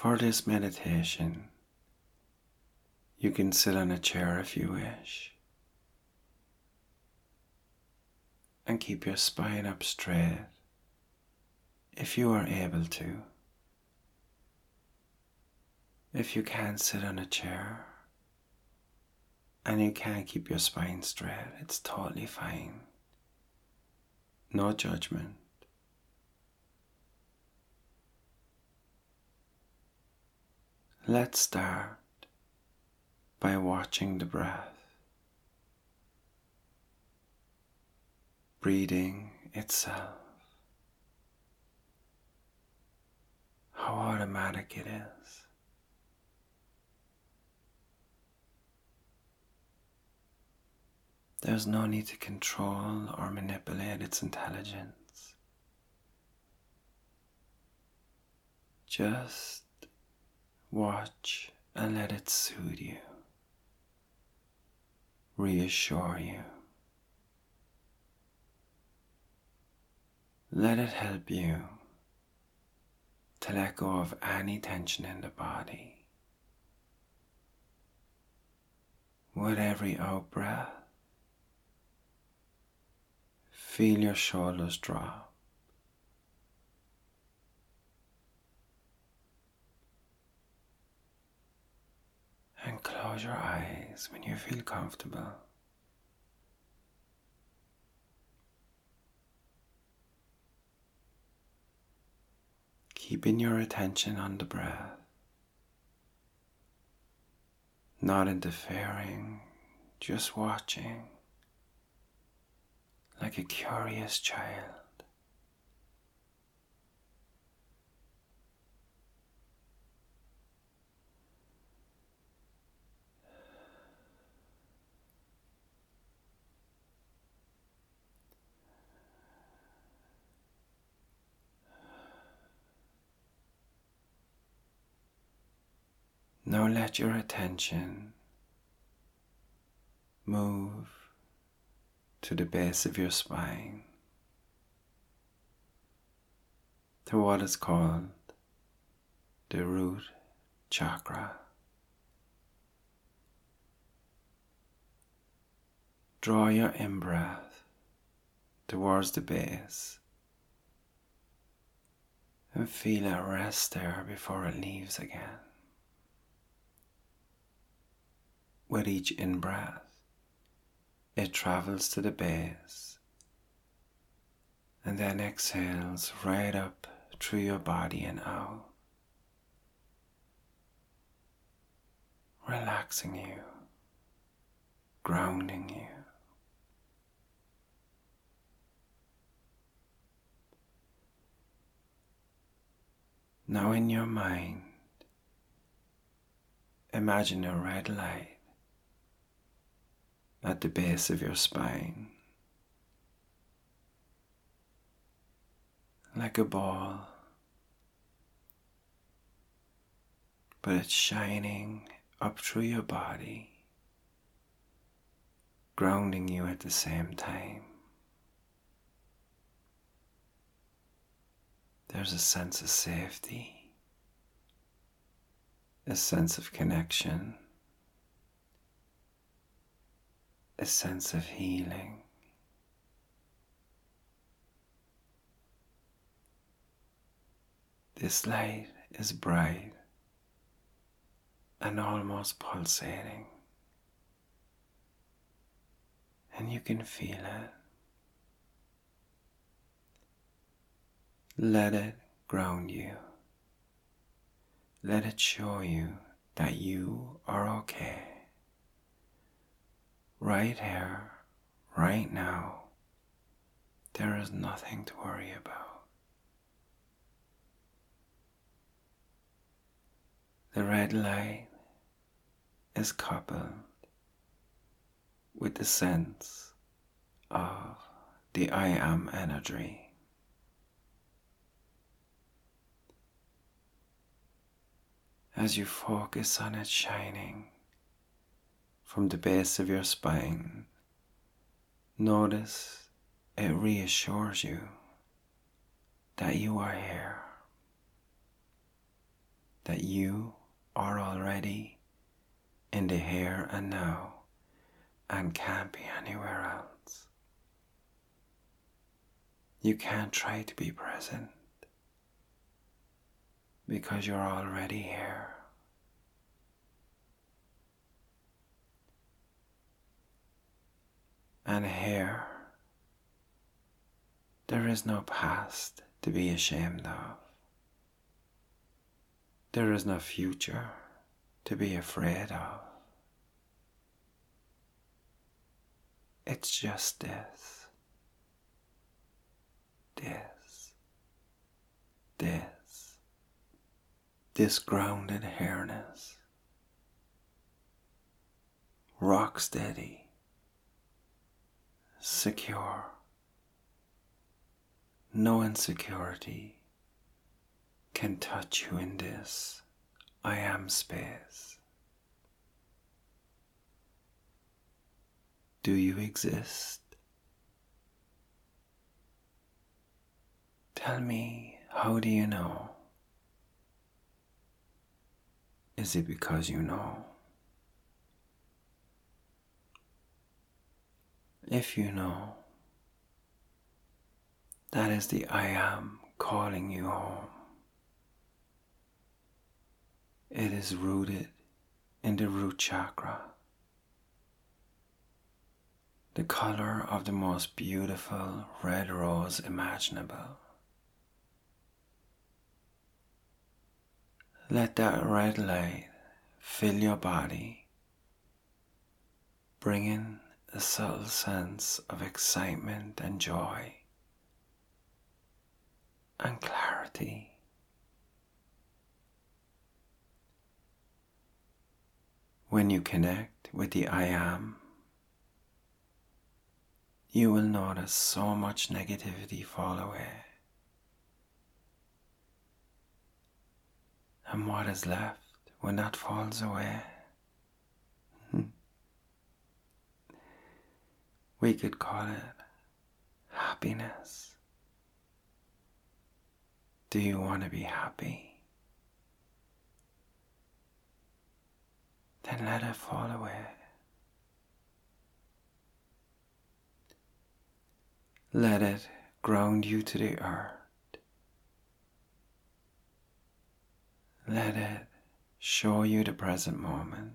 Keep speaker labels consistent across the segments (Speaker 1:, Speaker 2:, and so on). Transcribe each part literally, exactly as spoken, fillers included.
Speaker 1: For this meditation, you can sit on a chair if you wish and keep your spine up straight if you are able to. If you can't sit on a chair and you can't keep your spine straight, it's totally fine. No judgment. Let's start by watching the breath, breathing itself, how automatic it is. There's no need to control or manipulate its intelligence. Just watch and let it soothe you, reassure you. Let it help you to let go of any tension in the body. With every out breath, feel your shoulders drop. And close your eyes when you feel comfortable. Keeping your attention on the breath, not interfering, just watching like a curious child. Now let your attention move to the base of your spine, to what is called the root chakra. Draw your in-breath towards the base and feel it rest there before it leaves again. With each in-breath, it travels to the base and then exhales right up through your body and out, relaxing you, grounding you. Now in your mind, imagine a red light at the base of your spine, like a ball, but it's shining up through your body, grounding you at the same time. There's a sense of safety, a sense of connection, a sense of healing. This light is bright and almost pulsating, and you can feel it. Let it ground you. Let it show you that you are okay. Right here, right now, there is nothing to worry about. The red light is coupled with the sense of the I am energy. As you focus on it shining from the base of your spine, notice it reassures you that you are here, that you are already in the here and now and can't be anywhere else. You can't try to be present because you're already here. And here, there is no past to be ashamed of. There is no future to be afraid of. It's just this, this, this, this grounded here-ness, rock steady, secure, no insecurity can touch you in this I am space. Do you exist? Tell me, how do you know? Is it because you know? If you know, that is the I am calling you home. It is rooted in the root chakra, the color of the most beautiful red rose imaginable. Let that red light fill your body, bringing a subtle sense of excitement and joy and clarity. When you connect with the I am, you will notice so much negativity fall away. And what is left when that falls away? We could call it happiness. Do you want to be happy? Then let it fall away. Let it ground you to the earth. Let it show you the present moment.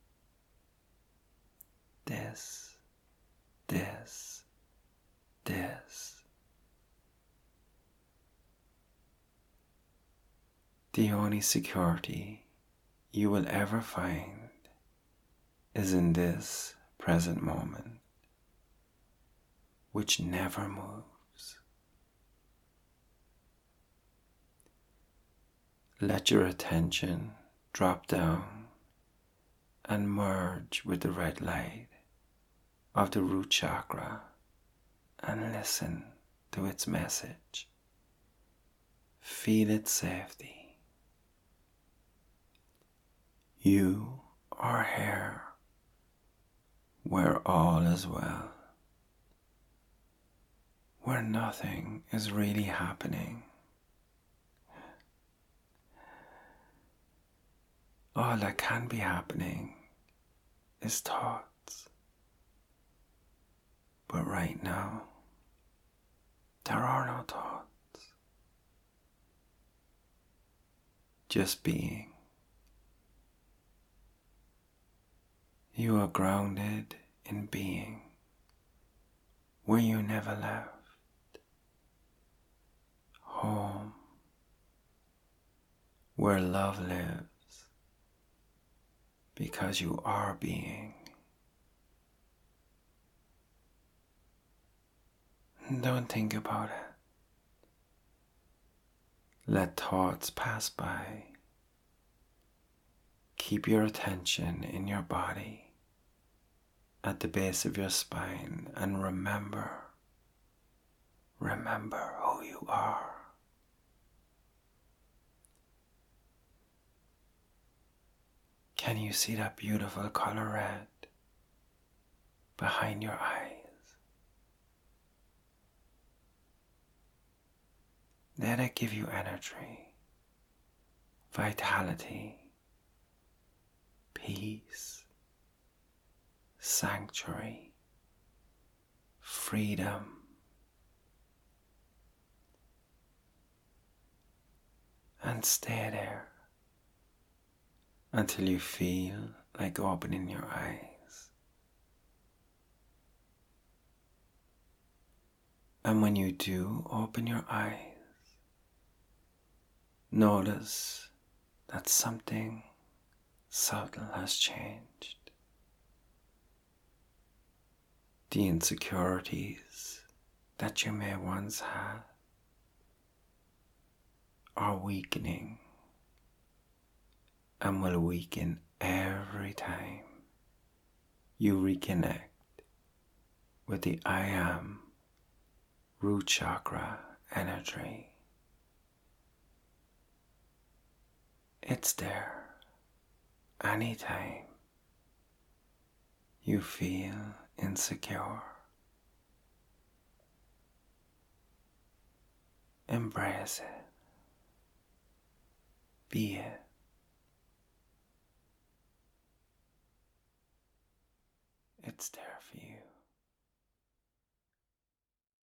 Speaker 1: This, this, this. The only security you will ever find is in this present moment, which never moves. Let your attention drop down and merge with the red light of the root chakra and listen to its message. Feel its safety. You are here where all is well, where nothing is really happening. All that can be happening is thoughts. But right now, there are no thoughts. Just being. You are grounded in being, where you never left. Home, where love lives. Because you are being. Don't think about it. Let thoughts pass by. Keep your attention in your body, at the base of your spine, and remember, remember who you are. Can you see that beautiful color red behind your eyes? Let it give you energy. vitality, peace, sanctuary, freedom. And stay there until you feel like opening your eyes. And when you do open your eyes, notice that something subtle has changed. The insecurities that you may once have are weakening and will weaken every time you reconnect with the I Am root chakra energy. It's there anytime you feel insecure. Embrace it. Be it. It's there for you.